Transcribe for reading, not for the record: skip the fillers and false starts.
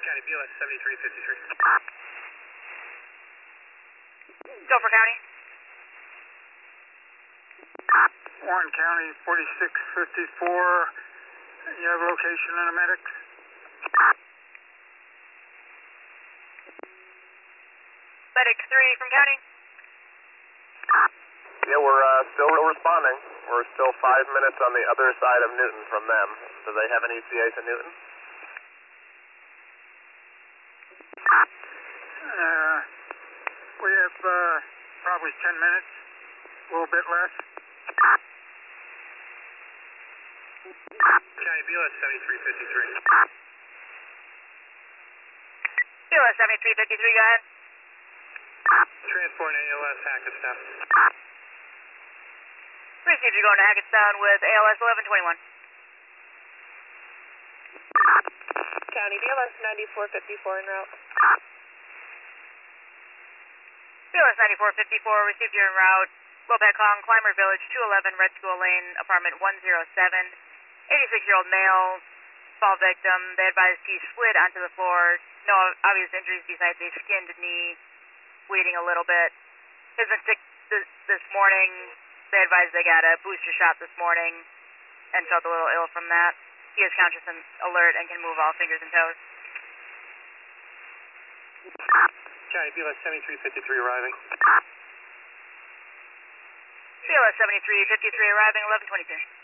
County BLS 7353. Go for county. Warren County 4654. You have location and a medic? Medic 3 from county. Yeah, we're still responding. We're still 5 minutes on the other side of Newton from them. Do they have an ETA to Newton? We have probably 10 minutes, a little bit less. County BLS 7353. BLS 7353, go ahead. Transport and ALS Hackettstown. Received, you're going to Hackettstown with ALS 1121. County BLS 9454 en route. BLS 9454, received, you're en route. Lopakong, Climber Village, 211 Red School Lane, apartment 107. 86-year-old male, fall victim. They advised he slid onto the floor. No obvious injuries besides a skinned knee, bleeding a little bit. Has been sick this morning. They advised they got a booster shot this morning and felt a little ill from that. He is conscious and alert and can move all fingers and toes. County BLS 7353 arriving. BLS 7353 arriving, 1122.